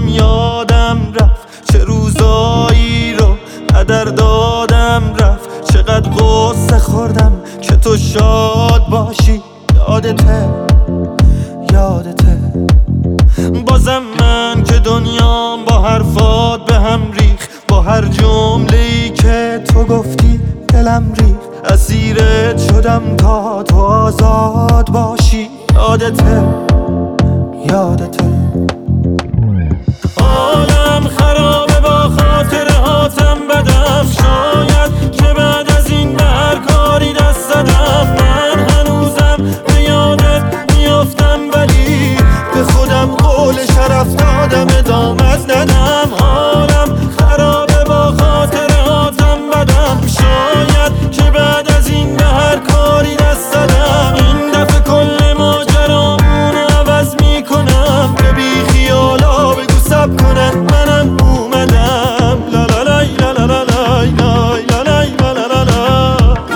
یادم رفت، چه روزایی رو هدر دادم رفت. چقدر غصه خوردم که تو شاد باشی. یادته بازم من که دنیام با حرفات به هم ریخ، با هر جمله‌ای که تو گفتی دلم ریخ. اسیرت شدم تا تو آزاد باشی. یادته عالم خرابه با خاطرهاتم بدم. شاید که بعد از این به هر کاری دست زدم. من هنوزم به یادت میافتم، ولی به خودم قول شرف دادم ادامت ندم. عالم خرابه با خاطرهاتم بدم. شاید که بعد از این به هر کاری دست زدم. این دفعه کل ماجرامون عوض میکنم. به بی خیالا بگو سب کنن منم اومدم. لا لا لای لا لا لا لای لای لا لای لا لا لا لا.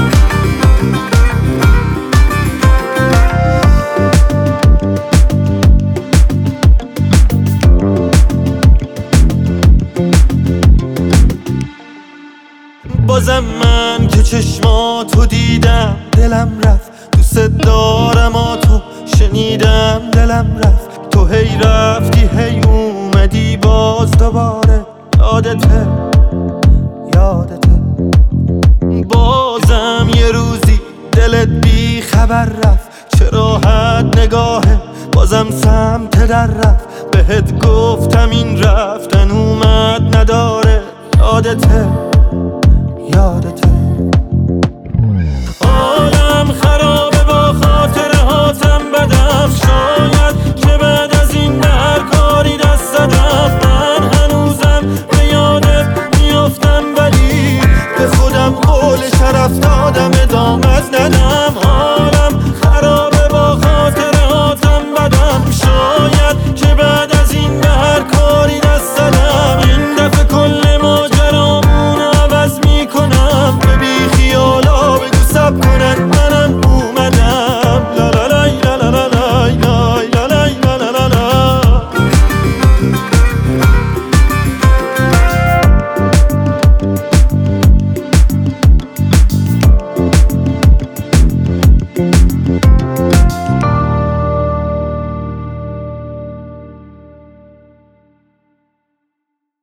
بازم من که چشماتو دیدم دلم رفت. دوست دارم تو شنیدم دلم رفت. تو هی رفتی هی اومدی باز دوباره. یادته بازم یه روزی دلت بی خبر رفت. چه راحت نگاهه بازم سمت در رفت. بهت گفتم این رفتن اومد نداره. یادته